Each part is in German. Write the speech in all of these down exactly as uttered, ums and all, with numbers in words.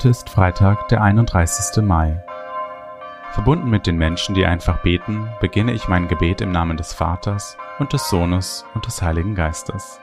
Heute ist Freitag, der einunddreißigste Mai. Verbunden mit den Menschen, die einfach beten, beginne ich mein Gebet im Namen des Vaters und des Sohnes und des Heiligen Geistes.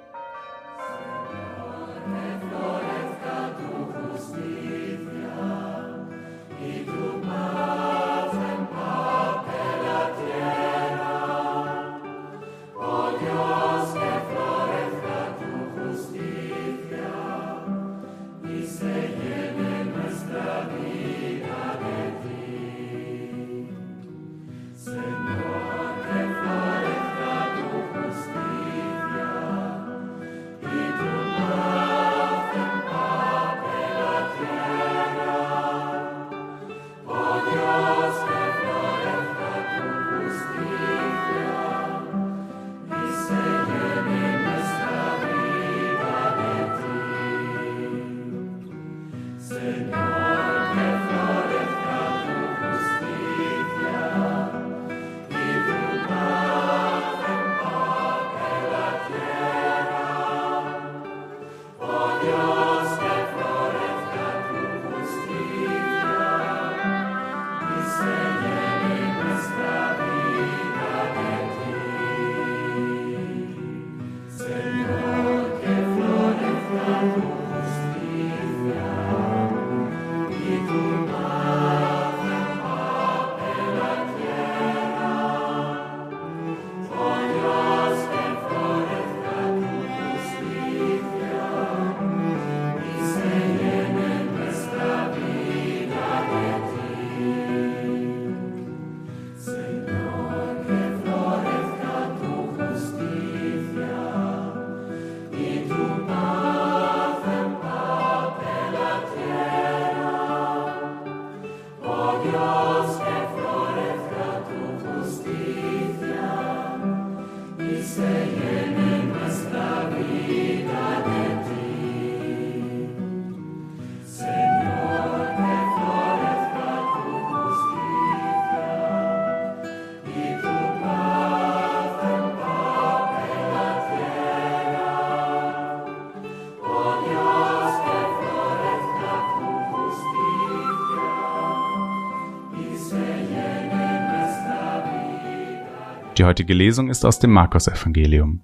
Die heutige Lesung ist aus dem Markus-Evangelium.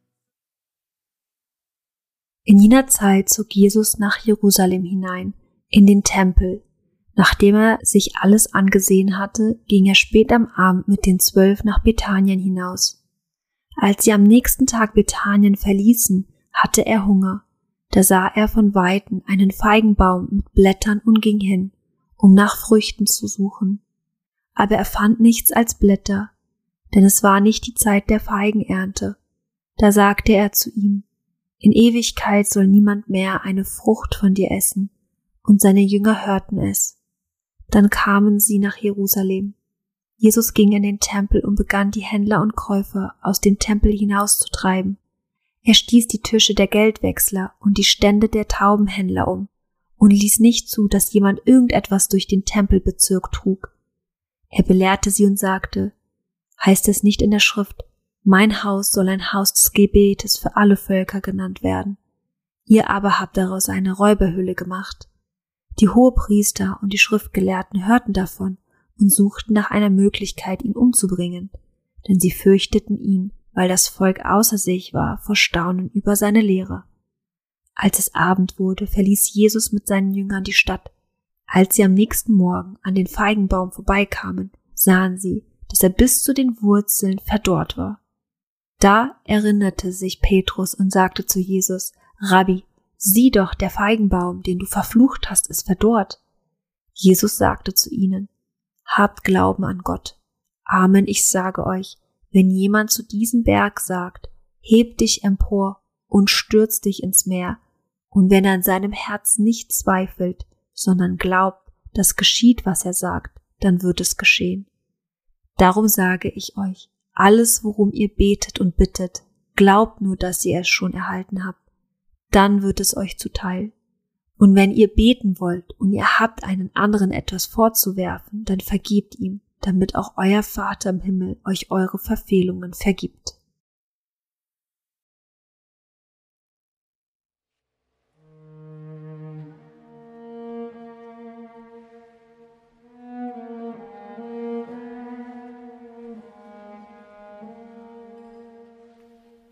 In jener Zeit zog Jesus nach Jerusalem hinein, in den Tempel. Nachdem er sich alles angesehen hatte, ging er spät am Abend mit den Zwölf nach Bethanien hinaus. Als sie am nächsten Tag Bethanien verließen, hatte er Hunger. Da sah er von Weitem einen Feigenbaum mit Blättern und ging hin, um nach Früchten zu suchen. Aber er fand nichts als Blätter, denn es war nicht die Zeit der Feigenernte. Da sagte er zu ihm: In Ewigkeit soll niemand mehr eine Frucht von dir essen. Und seine Jünger hörten es. Dann kamen sie nach Jerusalem. Jesus ging in den Tempel und begann, die Händler und Käufer aus dem Tempel hinauszutreiben. Er stieß die Tische der Geldwechsler und die Stände der Taubenhändler um und ließ nicht zu, dass jemand irgendetwas durch den Tempelbezirk trug. Er belehrte sie und sagte: Heißt es nicht in der Schrift: Mein Haus soll ein Haus des Gebetes für alle Völker genannt werden? Ihr aber habt daraus eine Räuberhöhle gemacht. Die Hohepriester und die Schriftgelehrten hörten davon und suchten nach einer Möglichkeit, ihn umzubringen, denn sie fürchteten ihn, weil das Volk außer sich war vor Staunen über seine Lehre. Als es Abend wurde, verließ Jesus mit seinen Jüngern die Stadt. Als sie am nächsten Morgen an den Feigenbaum vorbeikamen, sahen sie, dass er bis zu den Wurzeln verdorrt war. Da erinnerte sich Petrus und sagte zu Jesus: Rabbi, sieh doch, der Feigenbaum, den du verflucht hast, ist verdorrt. Jesus sagte zu ihnen: Habt Glauben an Gott. Amen, ich sage euch, wenn jemand zu diesem Berg sagt: Heb dich empor und stürz dich ins Meer, und wenn er in seinem Herzen nicht zweifelt, sondern glaubt, dass geschieht, was er sagt, dann wird es geschehen. Darum sage ich euch, alles, worum ihr betet und bittet, glaubt nur, dass ihr es schon erhalten habt. Dann wird es euch zuteil. Und wenn ihr beten wollt und ihr habt einen anderen etwas vorzuwerfen, dann vergebt ihm, damit auch euer Vater im Himmel euch eure Verfehlungen vergibt.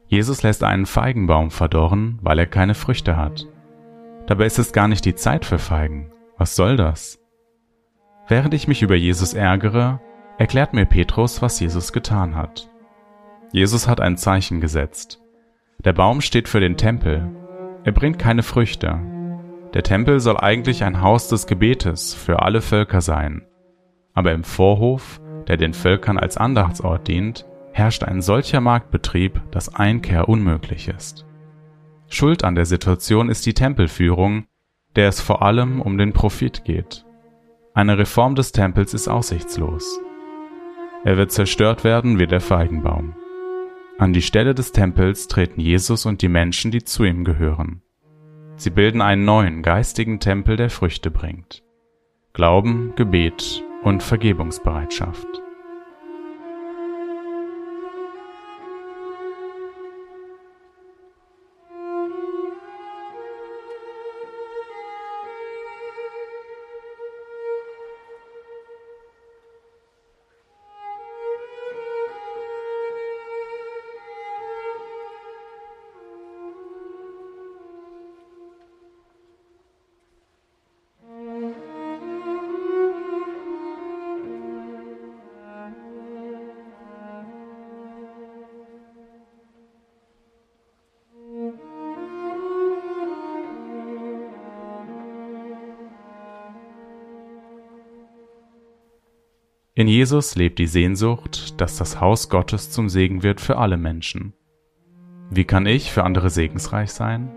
Jesus lässt einen Feigenbaum verdorren, weil er keine Früchte hat. Dabei ist es gar nicht die Zeit für Feigen. Was soll das? Während ich mich über Jesus ärgere, erklärt mir Petrus, was Jesus getan hat. Jesus hat ein Zeichen gesetzt. Der Baum steht für den Tempel. Er bringt keine Früchte. Der Tempel soll eigentlich ein Haus des Gebetes für alle Völker sein. Aber im Vorhof, der den Völkern als Andachtsort dient, herrscht ein solcher Marktbetrieb, dass Einkehr unmöglich ist. Schuld an der Situation ist die Tempelführung, der es vor allem um den Profit geht. Eine Reform des Tempels ist aussichtslos. Er wird zerstört werden wie der Feigenbaum. An die Stelle des Tempels treten Jesus und die Menschen, die zu ihm gehören. Sie bilden einen neuen, geistigen Tempel, der Früchte bringt. Glauben, Gebet und Vergebungsbereitschaft. In Jesus lebt die Sehnsucht, dass das Haus Gottes zum Segen wird für alle Menschen. Wie kann ich für andere segensreich sein?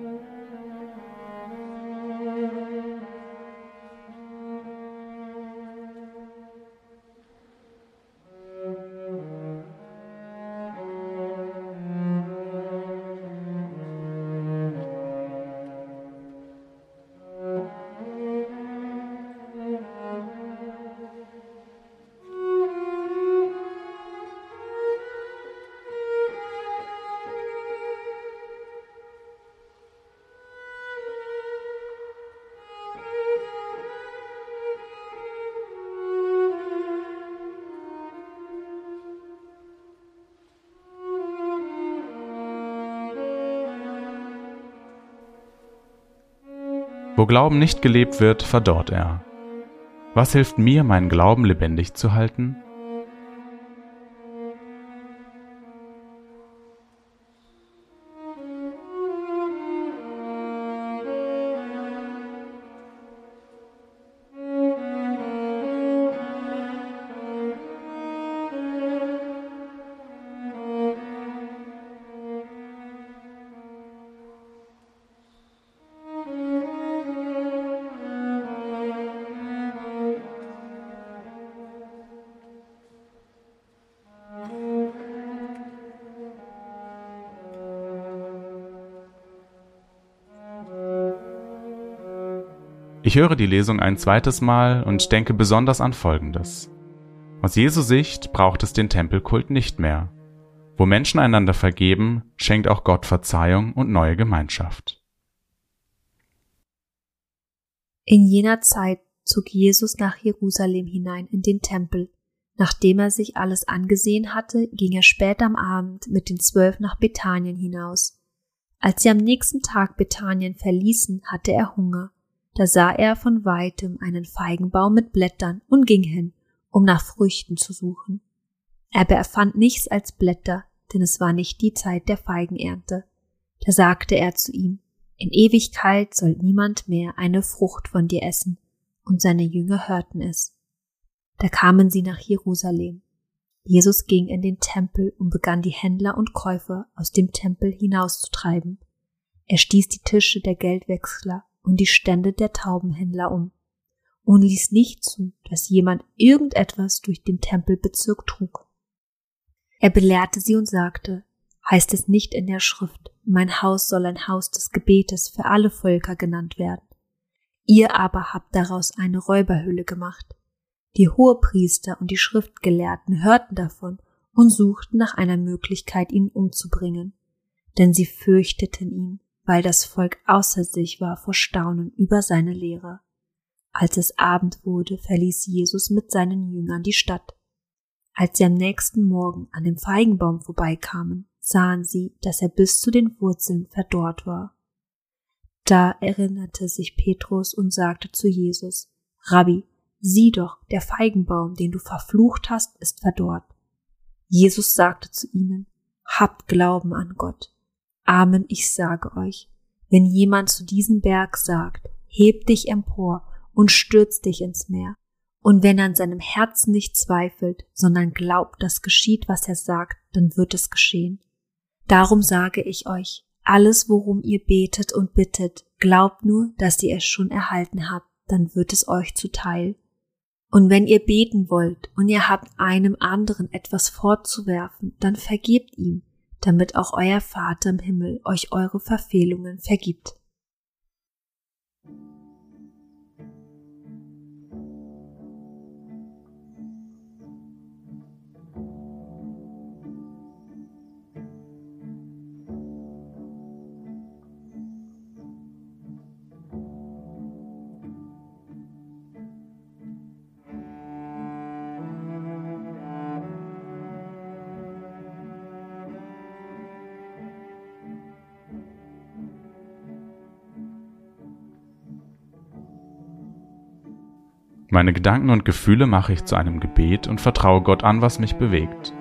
Wo Glauben nicht gelebt wird, verdorrt er. Was hilft mir, meinen Glauben lebendig zu halten? Ich höre die Lesung ein zweites Mal und denke besonders an Folgendes. Aus Jesu Sicht braucht es den Tempelkult nicht mehr. Wo Menschen einander vergeben, schenkt auch Gott Verzeihung und neue Gemeinschaft. In jener Zeit zog Jesus nach Jerusalem hinein in den Tempel. Nachdem er sich alles angesehen hatte, ging er spät am Abend mit den Zwölf nach Bethanien hinaus. Als sie am nächsten Tag Bethanien verließen, hatte er Hunger. Da sah er von weitem einen Feigenbaum mit Blättern und ging hin, um nach Früchten zu suchen. Aber er fand nichts als Blätter, denn es war nicht die Zeit der Feigenernte. Da sagte er zu ihm: In Ewigkeit soll niemand mehr eine Frucht von dir essen. Und seine Jünger hörten es. Da kamen sie nach Jerusalem. Jesus ging in den Tempel und begann die Händler und Käufer aus dem Tempel hinauszutreiben. Er stieß die Tische der Geldwechsler und die Stände der Taubenhändler um und ließ nicht zu, dass jemand irgendetwas durch den Tempelbezirk trug. Er belehrte sie und sagte: Heißt es nicht in der Schrift, mein Haus soll ein Haus des Gebetes für alle Völker genannt werden? Ihr aber habt daraus eine Räuberhöhle gemacht. Die Hohepriester und die Schriftgelehrten hörten davon und suchten nach einer Möglichkeit, ihn umzubringen, denn sie fürchteten ihn, weil das Volk außer sich war vor Staunen über seine Lehre. Als es Abend wurde, verließ Jesus mit seinen Jüngern die Stadt. Als sie am nächsten Morgen an dem Feigenbaum vorbeikamen, sahen sie, dass er bis zu den Wurzeln verdorrt war. Da erinnerte sich Petrus und sagte zu Jesus: Rabbi, sieh doch, der Feigenbaum, den du verflucht hast, ist verdorrt. Jesus sagte zu ihnen: Habt Glauben an Gott. Amen, ich sage euch, wenn jemand zu diesem Berg sagt: Heb dich empor und stürz dich ins Meer, und wenn er an seinem Herzen nicht zweifelt, sondern glaubt, dass geschieht, was er sagt, dann wird es geschehen. Darum sage ich euch, alles, worum ihr betet und bittet, glaubt nur, dass ihr es schon erhalten habt, dann wird es euch zuteil. Und wenn ihr beten wollt und ihr habt einem anderen etwas vorzuwerfen, dann vergebt ihm, damit auch euer Vater im Himmel euch eure Verfehlungen vergibt. Meine Gedanken und Gefühle mache ich zu einem Gebet und vertraue Gott an, was mich bewegt.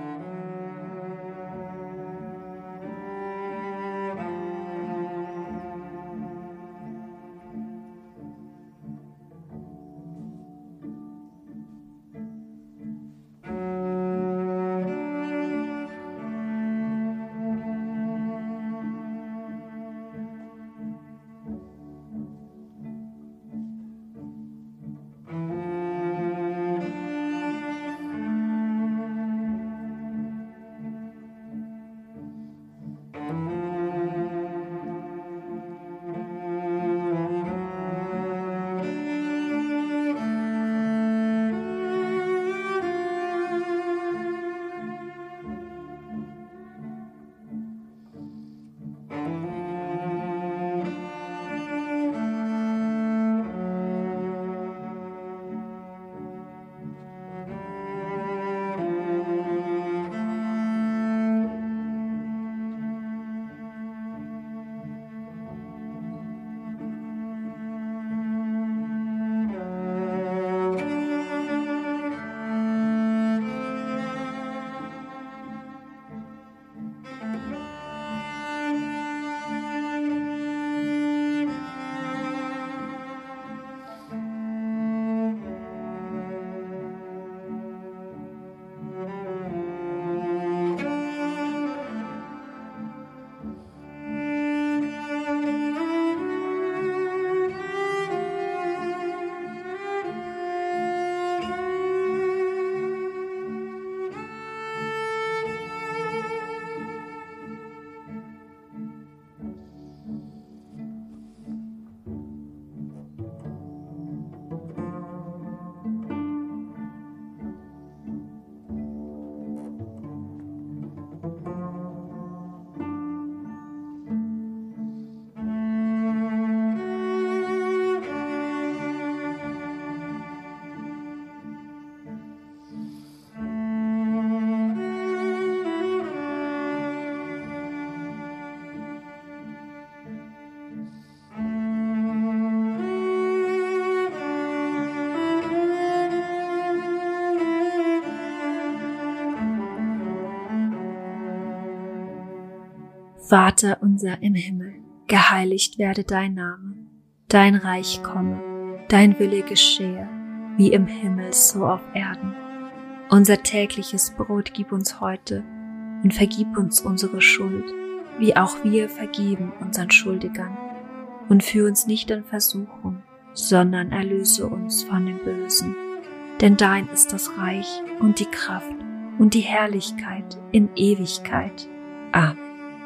Vater unser im Himmel, geheiligt werde dein Name, dein Reich komme, dein Wille geschehe, wie im Himmel so auf Erden. Unser tägliches Brot gib uns heute und vergib uns unsere Schuld, wie auch wir vergeben unseren Schuldigern. Und führ uns nicht in Versuchung, sondern erlöse uns von dem Bösen. Denn dein ist das Reich und die Kraft und die Herrlichkeit in Ewigkeit. Amen.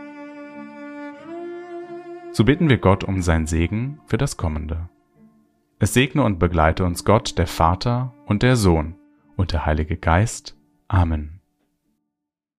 So bitten wir Gott um seinen Segen für das Kommende. Es segne und begleite uns Gott, der Vater und der Sohn und der Heilige Geist. Amen.